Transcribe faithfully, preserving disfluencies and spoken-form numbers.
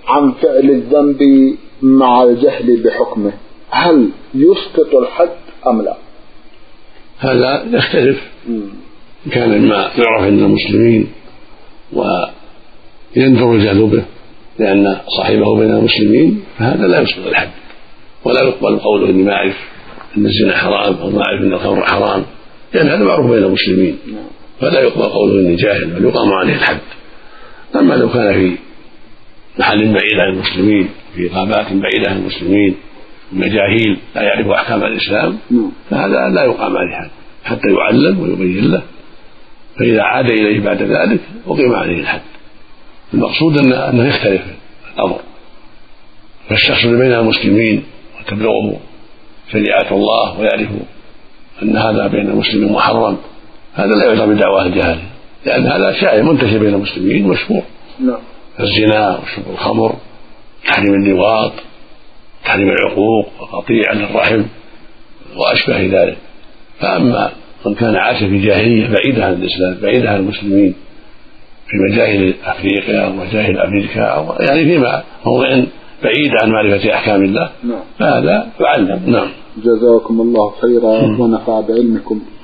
عن فعل الذنب مع الجهل بحكمه، هل يسقط الحد أم لا؟ هذا يختلف. إن كان مما يعرف عند المسلمين ويندر الجهل به لأن صاحبه بين المسلمين فهذا لا يسقط الحد، ولا يقبل قوله إني ما أعرف أن الزنا حرام أو ما أعرف أن الخمر حرام، لأن هذا معروف بين المسلمين، فلا يقبل قوله إني جاهل بل يقام عليه الحد. أما لو كان في محل بعيد عن المسلمين، في غابات بعيدة عن المسلمين، مجاهيل لا يعرف أحكام الإسلام، فهذا لا يقام عليه حد حتى يعلم ويبين له، فإذا عاد إليه بعد ذلك أقيم عليه الحد. المقصود أنه يختلف الأمر، فالشخص اللي بين المسلمين وتبلغه شريعة الله ويعرف أن هذا بين المسلمين محرم، هذا لا يعتبر بدعوى الجهل، لأن هذا شائع منتشر بين المسلمين مشهور، الزنا وشرب الخمر، تحريم اللواط، تحريم العقوق وقطيعة الرحم وأشبه ذلك. فأما من كان عاش في جاهلية بعيدة عن الإسلام بعيدة عن المسلمين في مجاهل أفريقيا أو مجاهل أمريكا أو يعني فيما موضع بعيد عن معرفة أحكام الله، فهذا يعلم. نعم. جزاكم الله خيرا ونفع بعلمكم.